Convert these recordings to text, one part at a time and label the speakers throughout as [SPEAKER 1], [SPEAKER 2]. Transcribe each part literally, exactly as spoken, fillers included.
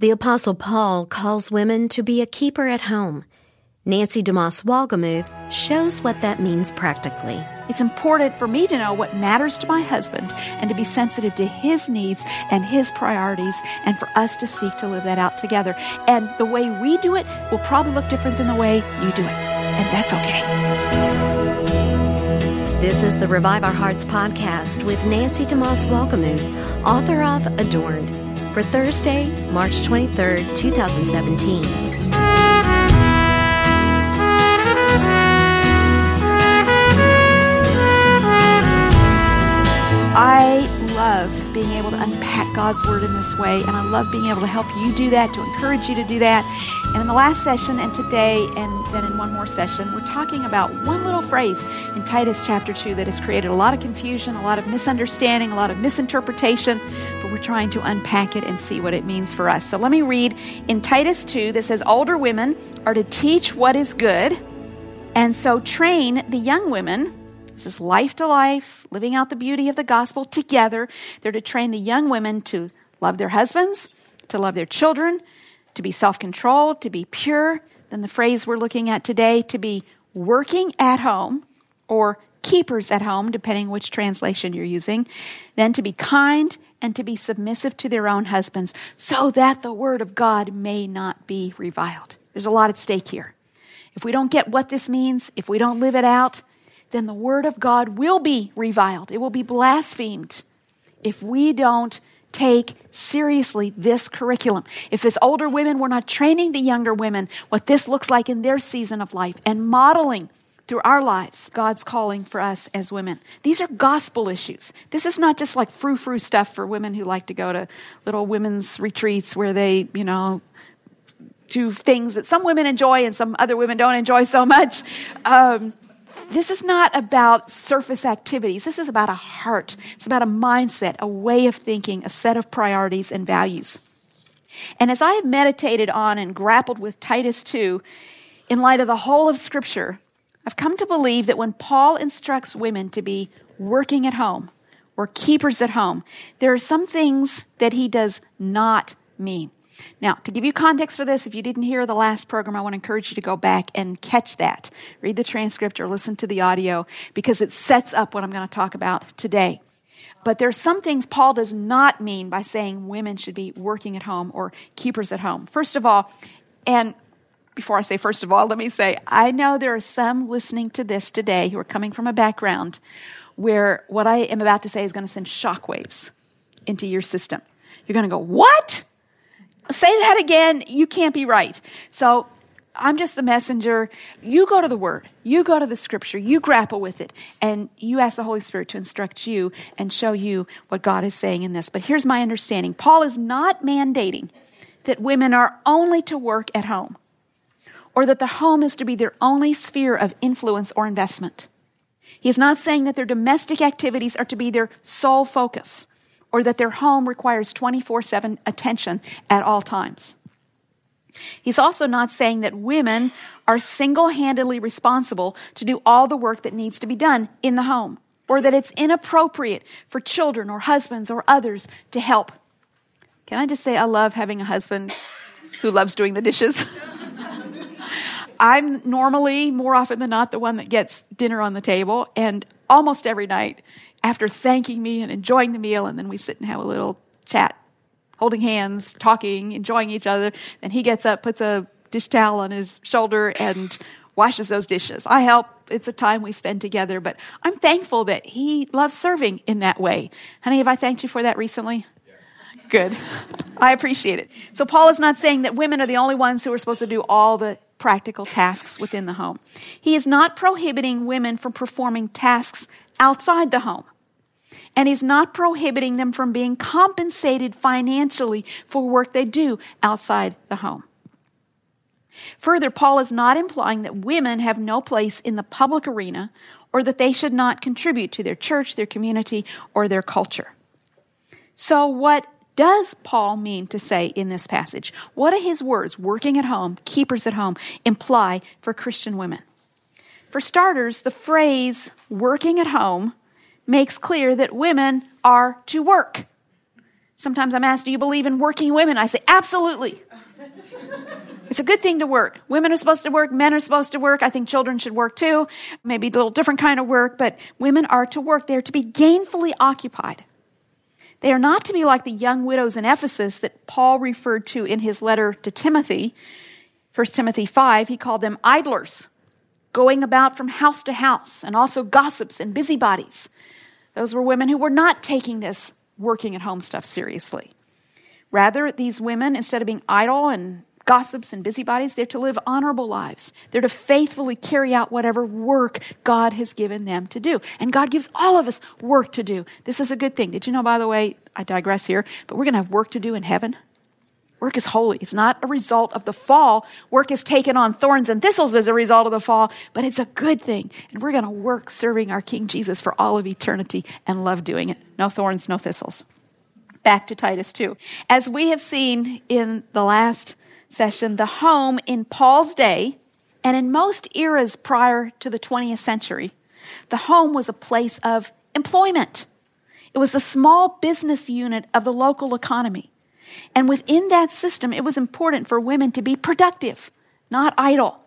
[SPEAKER 1] The Apostle Paul calls women to be a keeper at home. Nancy DeMoss Wolgemuth shows what that means practically.
[SPEAKER 2] It's important for me to know what matters to my husband and to be sensitive to his needs and his priorities, and for us to seek to live that out together. And the way we do it will probably look different than the way you do it. And that's okay.
[SPEAKER 1] This is the Revive Our Hearts podcast with Nancy DeMoss Wolgemuth, author of Adorned, for Thursday, March twenty-third, twenty seventeen.
[SPEAKER 2] I love being able to unpack God's Word in this way, and I love being able to help you do that, to encourage you to do that. And in the last session, and today, and then in one more session, we're talking about one little phrase in Titus chapter two that has created a lot of confusion, a lot of misunderstanding, a lot of misinterpretation, but we're trying to unpack it and see what it means for us. So let me read in Titus two that says, older women are to teach what is good, and so train the young women. This is life to life, living out the beauty of the gospel together. They're to train the young women to love their husbands, to love their children, to be self-controlled, to be pure. Then the phrase we're looking at today, to be working at home or keepers at home, depending which translation you're using. Then to be kind and to be submissive to their own husbands, so that the word of God may not be reviled. There's a lot at stake here. If we don't get what this means, if we don't live it out, then the word of God will be reviled. It will be blasphemed if we don't take seriously this curriculum. If as older women, we're not training the younger women what this looks like in their season of life and modeling through our lives God's calling for us as women. These are gospel issues. This is not just like frou-frou stuff for women who like to go to little women's retreats where they, you know, do things that some women enjoy and some other women don't enjoy so much. Um, This is not about surface activities. This is about a heart. It's about a mindset, a way of thinking, a set of priorities and values. And as I have meditated on and grappled with Titus two, in light of the whole of Scripture, I've come to believe that when Paul instructs women to be working at home or keepers at home, there are some things that he does not mean. Now, to give you context for this, if you didn't hear the last program, I want to encourage you to go back and catch that. Read the transcript or listen to the audio, because it sets up what I'm going to talk about today. But there are some things Paul does not mean by saying women should be working at home or keepers at home. First of all, and before I say first of all, let me say, I know there are some listening to this today who are coming from a background where what I am about to say is going to send shockwaves into your system. You're going to go, what? Say that again. You can't be right. So I'm just the messenger. You go to the Word. You go to the Scripture. You grapple with it. And you ask the Holy Spirit to instruct you and show you what God is saying in this. But here's my understanding. Paul is not mandating that women are only to work at home, or that the home is to be their only sphere of influence or investment. He is not saying that their domestic activities are to be their sole focus, or that their home requires twenty-four seven attention at all times. He's also not saying that women are single-handedly responsible to do all the work that needs to be done in the home, or that it's inappropriate for children or husbands or others to help. Can I just say I love having a husband who loves doing the dishes? I'm normally, more often than not, the one that gets dinner on the table, and almost every night, after thanking me and enjoying the meal, and then we sit and have a little chat, holding hands, talking, enjoying each other. Then he gets up, puts a dish towel on his shoulder, and washes those dishes. I help. It's a time we spend together, but I'm thankful that he loves serving in that way. Honey, have I thanked you for that recently? Yes. Good. I appreciate it. So Paul is not saying that women are the only ones who are supposed to do all the practical tasks within the home. He is not prohibiting women from performing tasks outside the home. And he's not prohibiting them from being compensated financially for work they do outside the home. Further, Paul is not implying that women have no place in the public arena, or that they should not contribute to their church, their community, or their culture. So what does Paul mean to say in this passage? What do his words, working at home, keepers at home, imply for Christian women? For starters, the phrase working at home makes clear that women are to work. Sometimes I'm asked, do you believe in working women? I say, absolutely. It's a good thing to work. Women are supposed to work. Men are supposed to work. I think children should work too. Maybe a little different kind of work, but women are to work. They're to be gainfully occupied. They are not to be like the young widows in Ephesus that Paul referred to in his letter to Timothy. First Timothy five, he called them idlers, going about from house to house, and also gossips and busybodies. Those were women who were not taking this working at home stuff seriously. Rather, these women, instead of being idle and gossips and busybodies, they're to live honorable lives. They're to faithfully carry out whatever work God has given them to do. And God gives all of us work to do. This is a good thing. Did you know, by the way, I digress here, but we're going to have work to do in heaven? Work is holy. It's not a result of the fall. Work has taken on thorns and thistles as a result of the fall, but it's a good thing. And we're going to work serving our King Jesus for all of eternity and love doing it. No thorns, no thistles. Back to Titus two. As we have seen in the last session, the home in Paul's day and in most eras prior to the twentieth century, the home was a place of employment. It was the small business unit of the local economy. And within that system, it was important for women to be productive, not idle.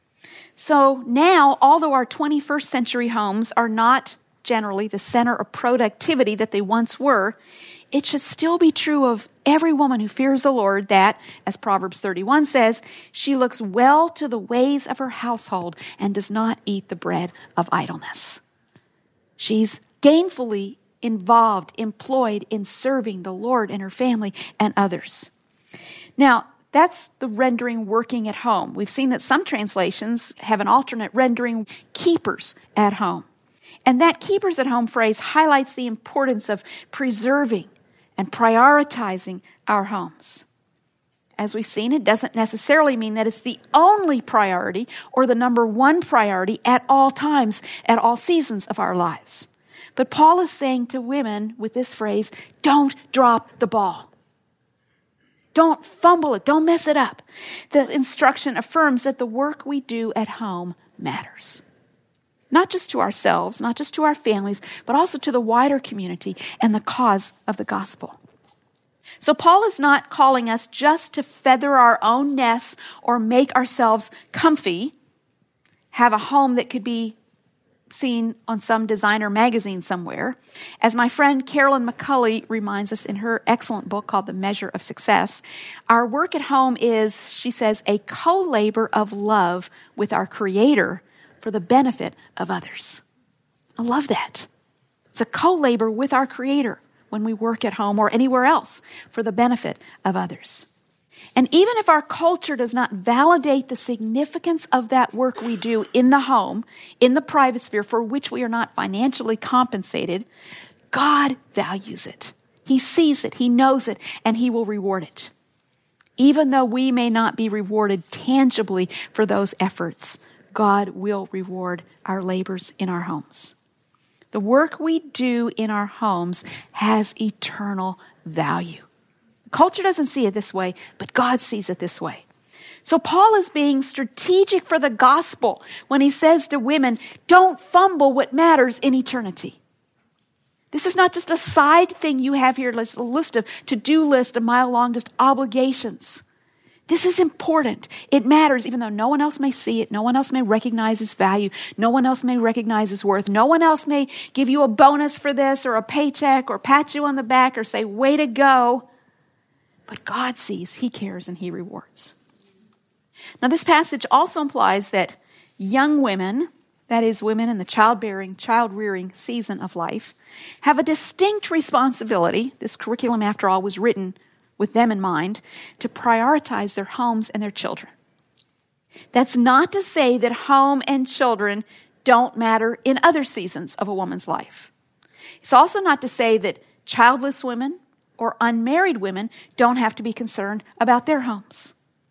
[SPEAKER 2] So now, although our twenty-first century homes are not generally the center of productivity that they once were, it should still be true of every woman who fears the Lord that, as Proverbs thirty-one says, she looks well to the ways of her household and does not eat the bread of idleness. She's gainfully involved, employed in serving the Lord and her family and others. Now, that's the rendering working at home. We've seen that some translations have an alternate rendering keepers at home. And that keepers at home phrase highlights the importance of preserving and prioritizing our homes. As we've seen, it doesn't necessarily mean that it's the only priority or the number one priority at all times, at all seasons of our lives. But Paul is saying to women with this phrase, don't drop the ball. Don't fumble it. Don't mess it up. The instruction affirms that the work we do at home matters. Not just to ourselves, not just to our families, but also to the wider community and the cause of the gospel. So Paul is not calling us just to feather our own nests or make ourselves comfy, have a home that could be seen on some designer magazine somewhere. As my friend Carolyn McCulley reminds us in her excellent book called The Measure of Success, our work at home is, she says, a co-labor of love with our Creator for the benefit of others. I love that. It's a co-labor with our Creator when we work at home or anywhere else for the benefit of others. And even if our culture does not validate the significance of that work we do in the home, in the private sphere for which we are not financially compensated, God values it. He sees it, He knows it, and He will reward it. Even though we may not be rewarded tangibly for those efforts, God will reward our labors in our homes. The work we do in our homes has eternal value. Culture doesn't see it this way, but God sees it this way. So Paul is being strategic for the gospel when he says to women, don't fumble what matters in eternity. This is not just a side thing you have here, a list of to-do list, a mile long, just obligations. This is important. It matters even though no one else may see it. No one else may recognize its value. No one else may recognize its worth. No one else may give you a bonus for this or a paycheck or pat you on the back or say, way to go. But God sees, He cares, and He rewards. Now, this passage also implies that young women, that is, women in the childbearing, child-rearing season of life, have a distinct responsibility. This curriculum, after all, was written with them in mind, to prioritize their homes and their children. That's not to say that home and children don't matter in other seasons of a woman's life. It's also not to say that childless women or unmarried women don't have to be concerned about their homes.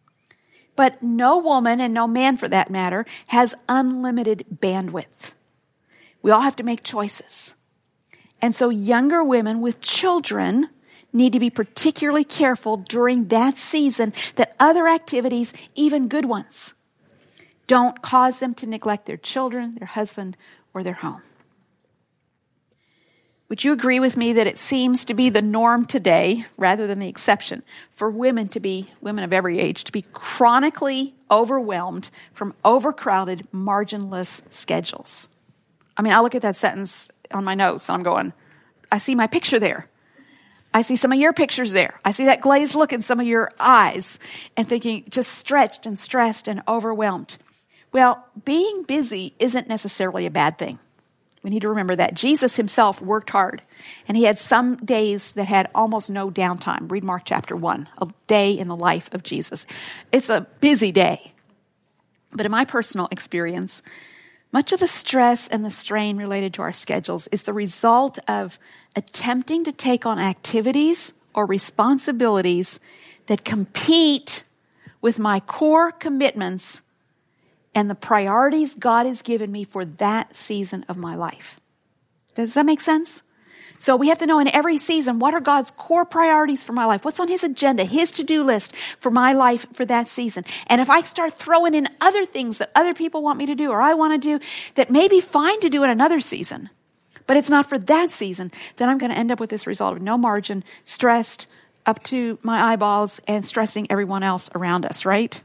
[SPEAKER 2] But no woman, and no man for that matter, has unlimited bandwidth. We all have to make choices. And so younger women with children need to be particularly careful during that season that other activities, even good ones, don't cause them to neglect their children, their husband, or their home. Would you agree with me that it seems to be the norm today, rather than the exception, for women to be, women of every age, to be chronically overwhelmed from overcrowded, marginless schedules? I mean, I look at that sentence on my notes and I'm going, I see my picture there. I see some of your pictures there. I see that glazed look in some of your eyes and thinking just stretched and stressed and overwhelmed. Well, being busy isn't necessarily a bad thing. We need to remember that. Jesus himself worked hard, and he had some days that had almost no downtime. Read Mark chapter one, a day in the life of Jesus. It's a busy day. But in my personal experience, much of the stress and the strain related to our schedules is the result of attempting to take on activities or responsibilities that compete with my core commitments and the priorities God has given me for that season of my life. Does that make sense? So we have to know in every season, what are God's core priorities for my life? What's on his agenda, his to-do list for my life for that season? And if I start throwing in other things that other people want me to do or I want to do that may be fine to do in another season, but it's not for that season, then I'm going to end up with this result of no margin, stressed up to my eyeballs and stressing everyone else around us, right?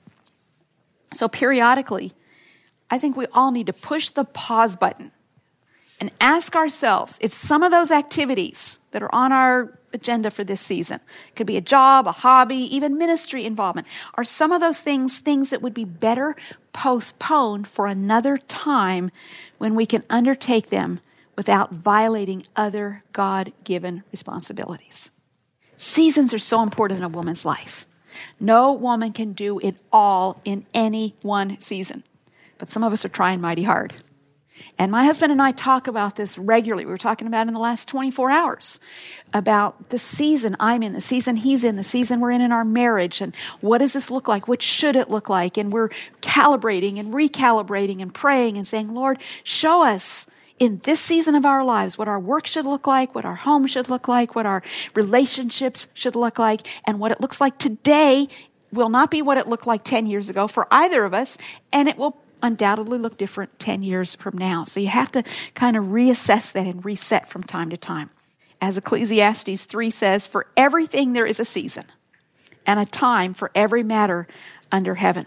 [SPEAKER 2] So periodically, I think we all need to push the pause button and ask ourselves if some of those activities that are on our agenda for this season, could be a job, a hobby, even ministry involvement, are some of those things things that would be better postponed for another time when we can undertake them without violating other God-given responsibilities. Seasons are so important in a woman's life. No woman can do it all in any one season. But some of us are trying mighty hard. And my husband and I talk about this regularly. We were talking about it in the last twenty-four hours, about the season I'm in, the season he's in, the season we're in in our marriage, and what does this look like? What should it look like? And we're calibrating and recalibrating and praying and saying, Lord, show us in this season of our lives what our work should look like, what our home should look like, what our relationships should look like, and what it looks like today will not be what it looked like ten years ago for either of us, and it will undoubtedly look different ten years from now. So you have to kind of reassess that and reset from time to time. As Ecclesiastes three says, for everything there is a season and a time for every matter under heaven.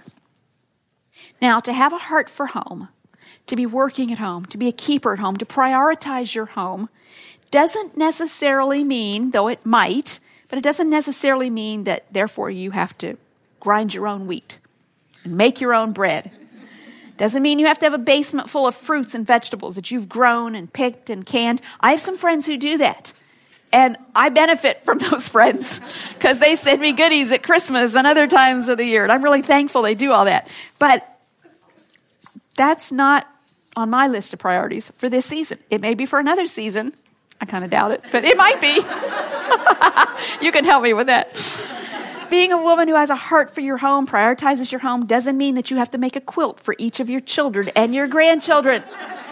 [SPEAKER 2] Now, to have a heart for home, to be working at home, to be a keeper at home, to prioritize your home, doesn't necessarily mean, though it might, but it doesn't necessarily mean that therefore you have to grind your own wheat and make your own bread. Doesn't mean you have to have a basement full of fruits and vegetables that you've grown and picked and canned. I have some friends who do that. And I benefit from those friends because they send me goodies at Christmas and other times of the year. And I'm really thankful they do all that. But that's not on my list of priorities for this season. It may be for another season. I kind of doubt it, but it might be. You can help me with that. Being a woman who has a heart for your home, prioritizes your home, doesn't mean that you have to make a quilt for each of your children and your grandchildren.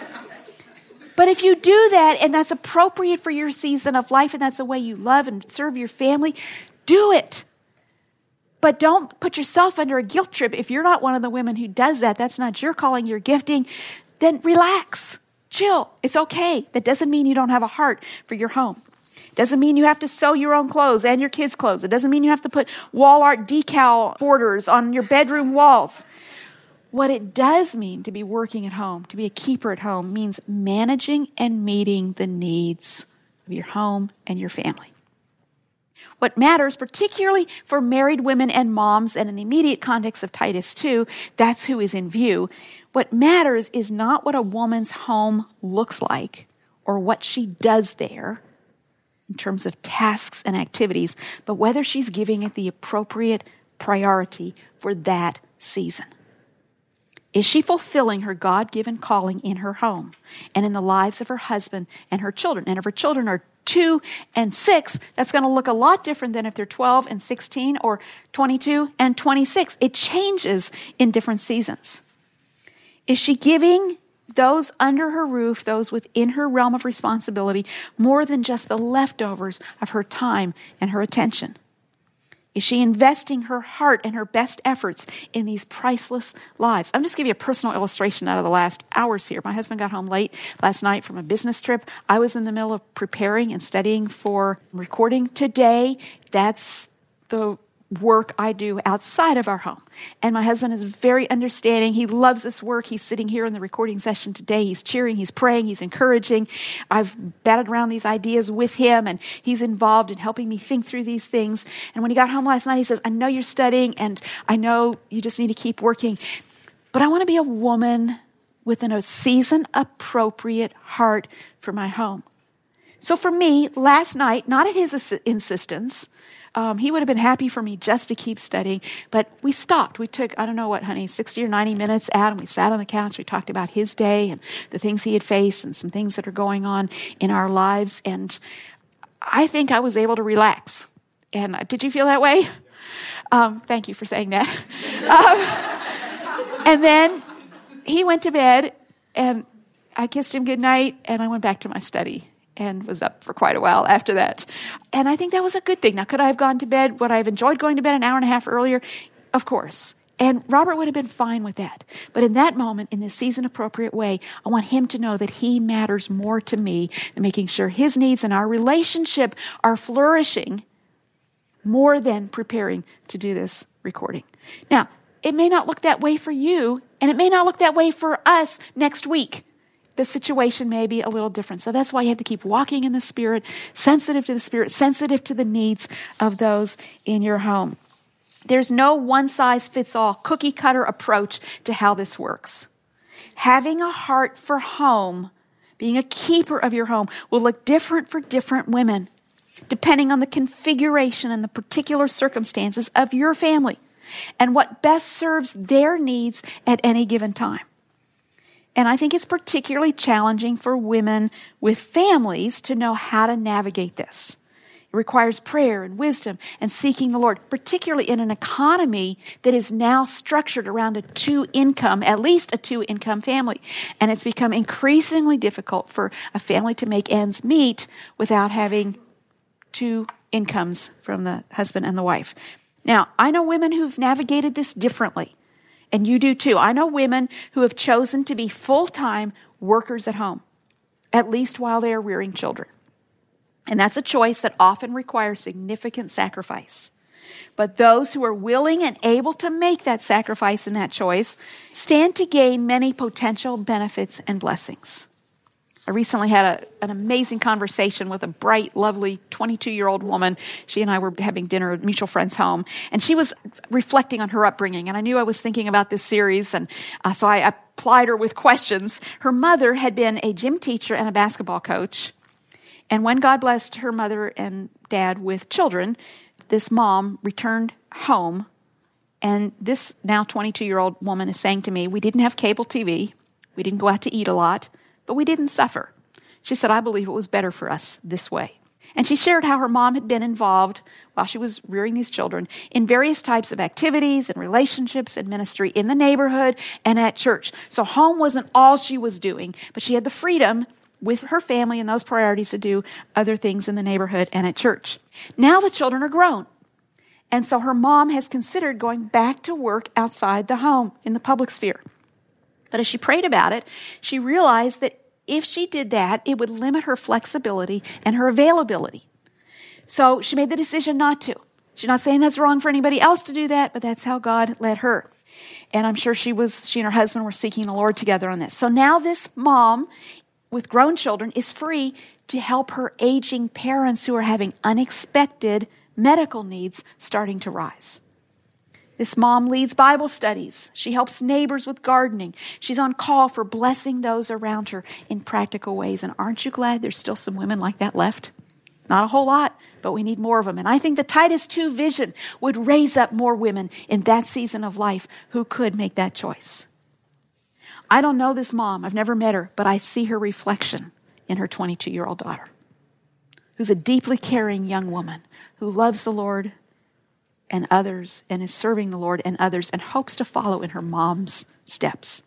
[SPEAKER 2] But if you do that, and that's appropriate for your season of life, and that's the way you love and serve your family, do it. But don't put yourself under a guilt trip. If you're not one of the women who does that, that's not your calling, your gifting, then relax, chill. It's okay. That doesn't mean you don't have a heart for your home. Doesn't mean you have to sew your own clothes and your kids' clothes. It doesn't mean you have to put wall art decal borders on your bedroom walls. What it does mean to be working at home, to be a keeper at home, means managing and meeting the needs of your home and your family. What matters, particularly for married women and moms, and in the immediate context of Titus two, that's who is in view. What matters is not what a woman's home looks like or what she does there in terms of tasks and activities, but whether she's giving it the appropriate priority for that season. Is she fulfilling her God-given calling in her home and in the lives of her husband and her children? And if her children are two and six, that's going to look a lot different than if they're twelve and sixteen or twenty-two and twenty-six. It changes in different seasons. Is she giving those under her roof, those within her realm of responsibility, more than just the leftovers of her time and her attention? Is she investing her heart and her best efforts in these priceless lives? I'm just going to give you a personal illustration out of the last hours here. My husband got home late last night from a business trip. I was in the middle of preparing and studying for recording today. That's the work I do outside of our home. And my husband is very understanding. He loves this work. He's sitting here in the recording session today. He's cheering, he's praying, he's encouraging. I've batted around these ideas with him, and he's involved in helping me think through these things. And when he got home last night, he says, I know you're studying, and I know you just need to keep working, but I want to be a woman with a season-appropriate heart for my home. So for me, last night, not at his ins- insistence, Um, he would have been happy for me just to keep studying, but we stopped. We took, I don't know what, honey, sixty or ninety minutes out, and we sat on the couch. We talked about his day and the things he had faced and some things that are going on in our lives, and I think I was able to relax. And uh, did you feel that way? Um, thank you for saying that. um, and then he went to bed, and I kissed him goodnight, and I went back to my study and was up for quite a while after that. And I think that was a good thing. Now, could I have gone to bed? Would I have enjoyed going to bed an hour and a half earlier? Of course. And Robert would have been fine with that. But in that moment, in this season-appropriate way, I want him to know that he matters more to me than making sure his needs and our relationship are flourishing more than preparing to do this recording. Now, it may not look that way for you, and it may not look that way for us next week. The situation may be a little different. So that's why you have to keep walking in the Spirit, sensitive to the Spirit, sensitive to the needs of those in your home. There's no one-size-fits-all cookie-cutter approach to how this works. Having a heart for home, being a keeper of your home, will look different for different women, depending on the configuration and the particular circumstances of your family and what best serves their needs at any given time. And I think it's particularly challenging for women with families to know how to navigate this. It requires prayer and wisdom and seeking the Lord, particularly in an economy that is now structured around a two-income, at least a two-income family. And it's become increasingly difficult for a family to make ends meet without having two incomes from the husband and the wife. Now, I know women who've navigated this differently. And you do too. I know women who have chosen to be full-time workers at home, at least while they are rearing children. And that's a choice that often requires significant sacrifice. But those who are willing and able to make that sacrifice and that choice stand to gain many potential benefits and blessings. I recently had a, an amazing conversation with a bright, lovely twenty-two-year-old woman. She and I were having dinner at a mutual friend's home, and she was reflecting on her upbringing. And I knew I was thinking about this series, and uh, so I applied her with questions. Her mother had been a gym teacher and a basketball coach. And when God blessed her mother and dad with children, this mom returned home, and this now twenty-two-year-old woman is saying to me, we didn't have cable T V, we didn't go out to eat a lot, but we didn't suffer. She said, I believe it was better for us this way. And she shared how her mom had been involved while she was rearing these children in various types of activities and relationships and ministry in the neighborhood and at church. So home wasn't all she was doing, but she had the freedom with her family and those priorities to do other things in the neighborhood and at church. Now the children are grown. And so her mom has considered going back to work outside the home in the public sphere. But as she prayed about it, she realized that if she did that, it would limit her flexibility and her availability. So she made the decision not to. She's not saying that's wrong for anybody else to do that, but that's how God led her. And I'm sure she was, she and her husband were seeking the Lord together on this. So now this mom with grown children is free to help her aging parents who are having unexpected medical needs starting to rise. This mom leads Bible studies. She helps neighbors with gardening. She's on call for blessing those around her in practical ways. And aren't you glad there's still some women like that left? Not a whole lot, but we need more of them. And I think the Titus two vision would raise up more women in that season of life who could make that choice. I don't know this mom. I've never met her, but I see her reflection in her twenty-two-year-old daughter, who's a deeply caring young woman who loves the Lord and others, and is serving the Lord and others, and hopes to follow in her mom's steps.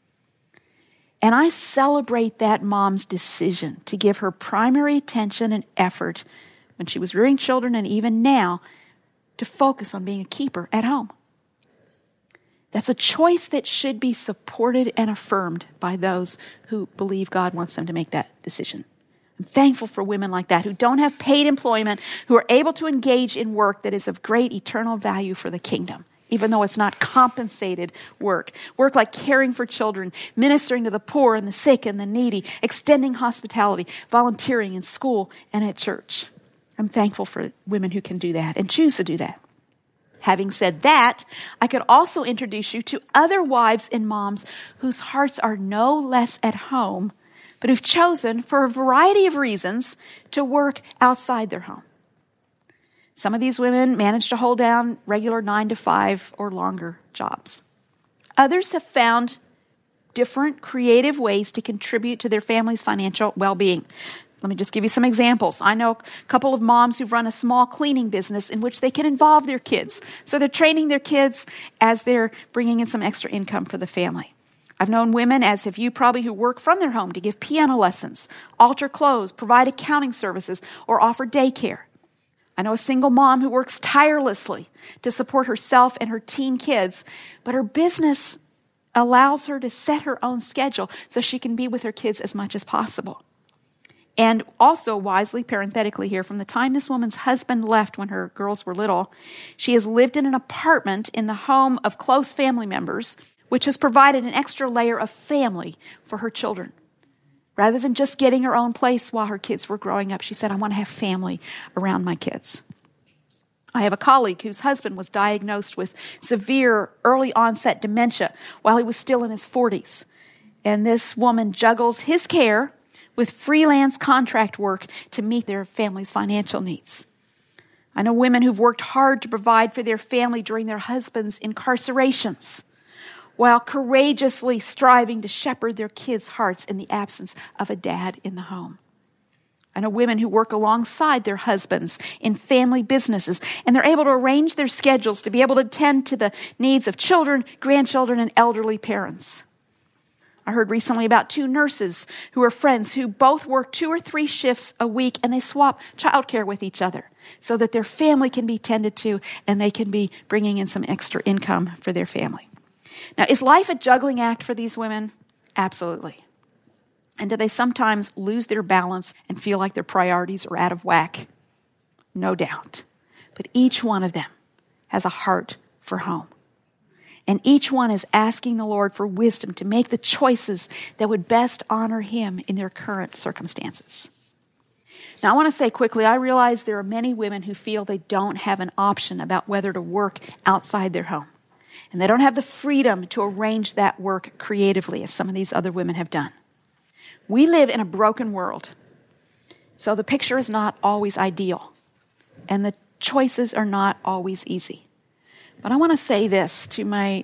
[SPEAKER 2] And I celebrate that mom's decision to give her primary attention and effort when she was rearing children, and even now, to focus on being a keeper at home. That's a choice that should be supported and affirmed by those who believe God wants them to make that decision. I'm thankful for women like that who don't have paid employment, who are able to engage in work that is of great eternal value for the kingdom, even though it's not compensated work. Work like caring for children, ministering to the poor and the sick and the needy, extending hospitality, volunteering in school and at church. I'm thankful for women who can do that and choose to do that. Having said that, I could also introduce you to other wives and moms whose hearts are no less at home, but who've chosen, for a variety of reasons, to work outside their home. Some of these women manage to hold down regular nine to five or longer jobs. Others have found different creative ways to contribute to their family's financial well-being. Let me just give you some examples. I know a couple of moms who've run a small cleaning business in which they can involve their kids. So they're training their kids as they're bringing in some extra income for the family. I've known women, as have you probably, who work from their home to give piano lessons, alter clothes, provide accounting services, or offer daycare. I know a single mom who works tirelessly to support herself and her teen kids, but her business allows her to set her own schedule so she can be with her kids as much as possible. And also wisely, parenthetically here, from the time this woman's husband left when her girls were little, she has lived in an apartment in the home of close family members, which has provided an extra layer of family for her children. Rather than just getting her own place while her kids were growing up, she said, I want to have family around my kids. I have a colleague whose husband was diagnosed with severe early onset dementia while he was still in his forties. And this woman juggles his care with freelance contract work to meet their family's financial needs. I know women who've worked hard to provide for their family during their husbands' incarcerations, while courageously striving to shepherd their kids' hearts in the absence of a dad in the home. I know women who work alongside their husbands in family businesses, and they're able to arrange their schedules to be able to tend to the needs of children, grandchildren, and elderly parents. I heard recently about two nurses who are friends who both work two or three shifts a week, and they swap childcare with each other so that their family can be tended to and they can be bringing in some extra income for their family. Now, is life a juggling act for these women? Absolutely. And do they sometimes lose their balance and feel like their priorities are out of whack? No doubt. But each one of them has a heart for home. And each one is asking the Lord for wisdom to make the choices that would best honor Him in their current circumstances. Now, I want to say quickly, I realize there are many women who feel they don't have an option about whether to work outside their home. And they don't have the freedom to arrange that work creatively, as some of these other women have done. We live in a broken world, so the picture is not always ideal, and the choices are not always easy. But I want to say this to my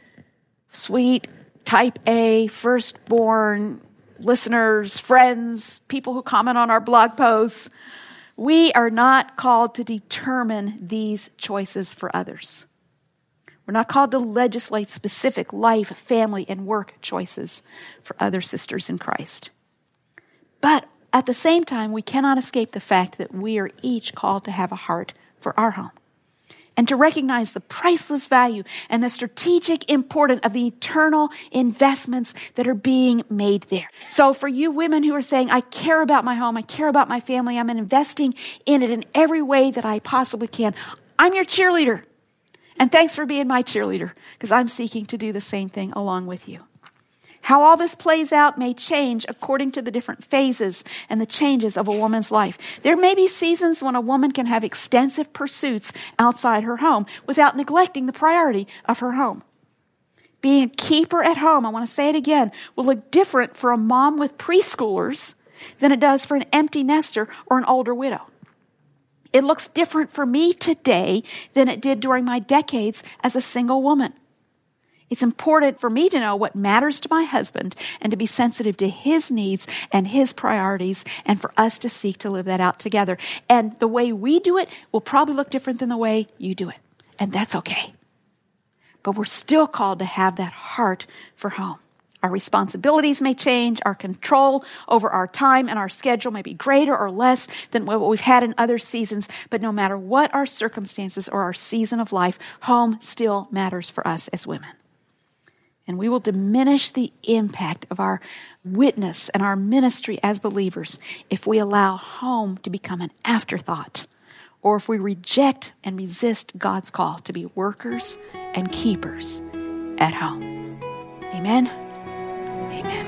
[SPEAKER 2] sweet type A, firstborn listeners, friends, people who comment on our blog posts. We are not called to determine these choices for others. We're not called to legislate specific life, family, and work choices for other sisters in Christ. But at the same time, we cannot escape the fact that we are each called to have a heart for our home and to recognize the priceless value and the strategic importance of the eternal investments that are being made there. So for you women who are saying, I care about my home, I care about my family, I'm investing in it in every way that I possibly can, I'm your cheerleader. And thanks for being my cheerleader, because I'm seeking to do the same thing along with you. How all this plays out may change according to the different phases and the changes of a woman's life. There may be seasons when a woman can have extensive pursuits outside her home without neglecting the priority of her home. Being a keeper at home, I want to say it again, will look different for a mom with preschoolers than it does for an empty nester or an older widow. It looks different for me today than it did during my decades as a single woman. It's important for me to know what matters to my husband and to be sensitive to his needs and his priorities, and for us to seek to live that out together. And the way we do it will probably look different than the way you do it. And that's okay. But we're still called to have that heart for home. Our responsibilities may change. Our control over our time and our schedule may be greater or less than what we've had in other seasons. But no matter what our circumstances or our season of life, home still matters for us as women. And we will diminish the impact of our witness and our ministry as believers if we allow home to become an afterthought, or if we reject and resist God's call to be workers and keepers at home. Amen. Amen.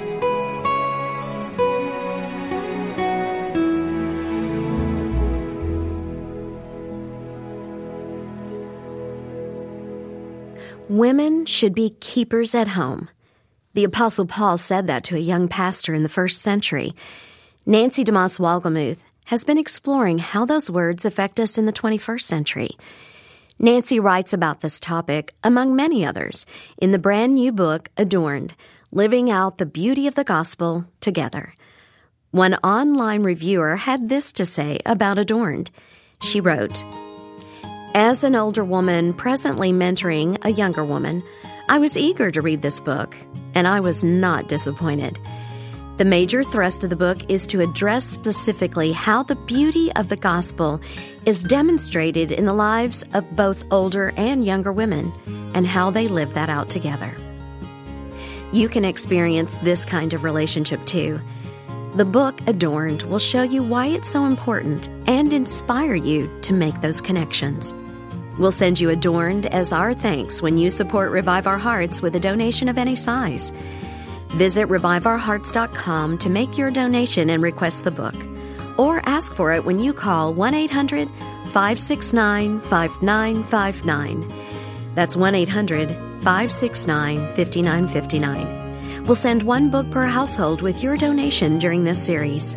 [SPEAKER 1] Women should be keepers at home. The Apostle Paul said that to a young pastor in the first century. Nancy DeMoss Wolgemuth has been exploring how those words affect us in the twenty-first century. Nancy writes about this topic, among many others, in the brand new book, Adorned, Living Out the Beauty of the Gospel Together. One online reviewer had this to say about Adorned. She wrote, "As an older woman presently mentoring a younger woman, I was eager to read this book, and I was not disappointed. The major thrust of the book is to address specifically how the beauty of the gospel is demonstrated in the lives of both older and younger women, and how they live that out together. You can experience this kind of relationship too. The book, Adorned, will show you why it's so important and inspire you to make those connections. We'll send you Adorned as our thanks when you support Revive Our Hearts with a donation of any size. Visit revive our hearts dot com to make your donation and request the book, or ask for it when you call one eight hundred, five six nine, five nine five nine. That's one eight hundred, five six nine, five nine five nine. We'll send one book per household with your donation during this series.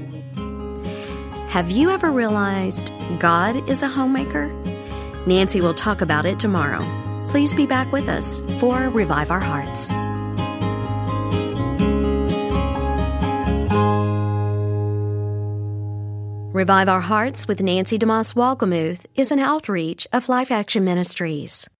[SPEAKER 1] Have you ever realized God is a homemaker? Nancy will talk about it tomorrow. Please be back with us for Revive Our Hearts. Revive Our Hearts with Nancy DeMoss Wolgemuth is an outreach of Life Action Ministries.